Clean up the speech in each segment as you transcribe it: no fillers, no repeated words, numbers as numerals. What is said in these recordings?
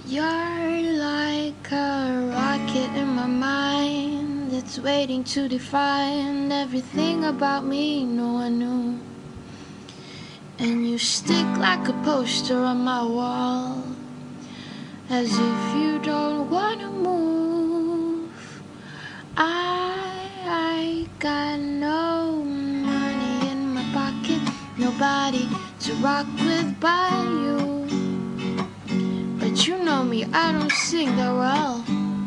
You're like a rocket in my mind that's waiting to define everything about me no one knew. And you stick like a poster on my wall, as if you don't wanna move. I got no money in my pocket, nobody to rock with but you. But you know me, I don't sing that well.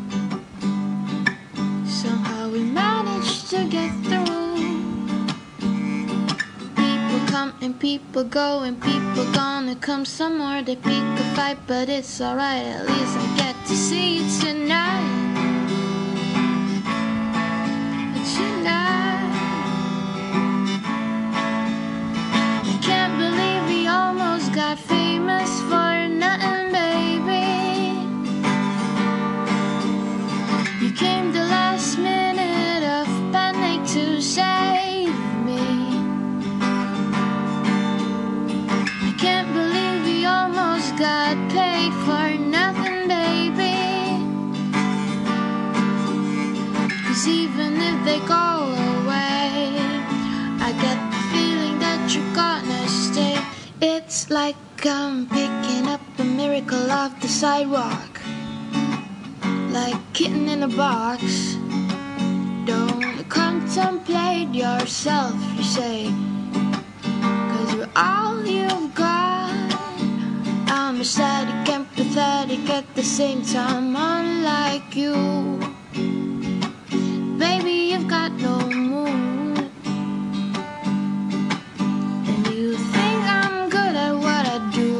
Somehow we managed to get through. People come and people go, and people gonna come some more. They pick a fight, but it's alright, at least I get to see you tonight. Tonight I can't believe we almost got famous for nothing, baby. You came the last minute of panic to save me. I can't believe we almost got paid for nothing, baby. 'Cause even if they go away, I get the feeling that you're gonna stay. It's like I'm picking up a miracle off the sidewalk, like kitten in a box. Don't contemplate yourself, you say, 'cause you're all you've got. I'm ecstatic and pathetic at the same time, unlike you. Baby, you've got no mood, and you think I'm good at what I do.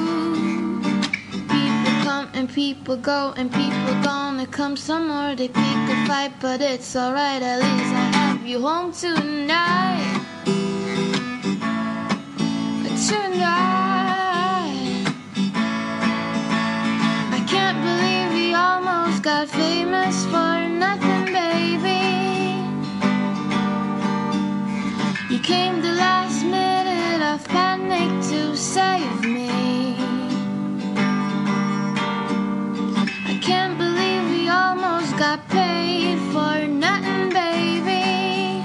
People come and people go, and people gonna come some more. They pick a fight, but it's alright, at least I have you home tonight. Tonight I can't believe we almost got famous for nothing, baby. You came the last minute of panic to save me. I can't believe we almost got paid for nothing, baby.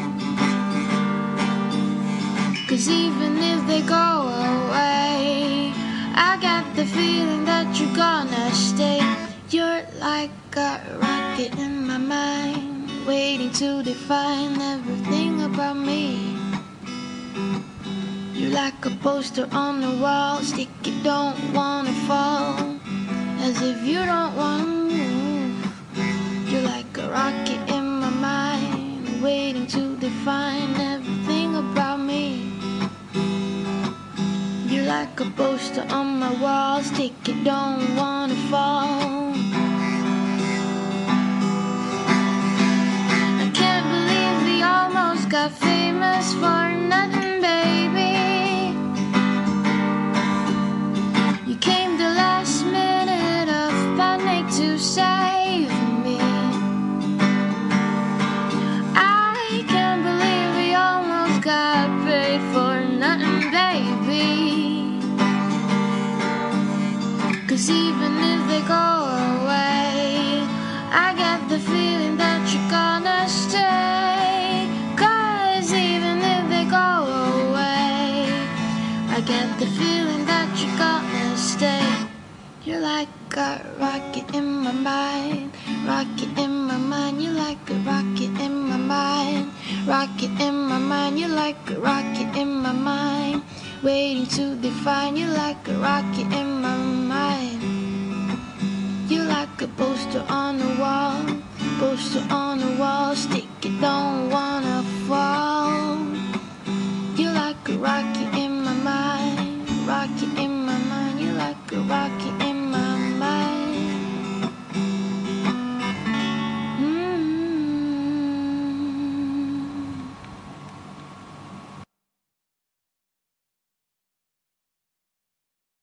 'Cause even if they go away, I got the feeling that you're gonna stay. You're like a rocket in my mind, waiting to define everything about me. You're like a poster on the wall, sticky, don't wanna fall, as if you don't wanna move. You're like a rocket in my mind, waiting to define everything about me. You're like a poster on my wall, sticky, don't wanna fall. I can't believe we almost got famous for nothing, baby. You came the last minute of panic to save me. I can't believe we almost got paid for nothing, baby. 'Cause even if they go away, I get the feeling that you're gonna stay. 'Cause even if they go away, I get the feeling that you're gonna stay. You're like a rocket in my mind, rocket in my mind. You're like a rocket in my mind, rocket in my mind. You're like a rocket in my mind, waiting to define. You're like a rocket in my mind. You're like a poster on the wall, poster on the wall, stick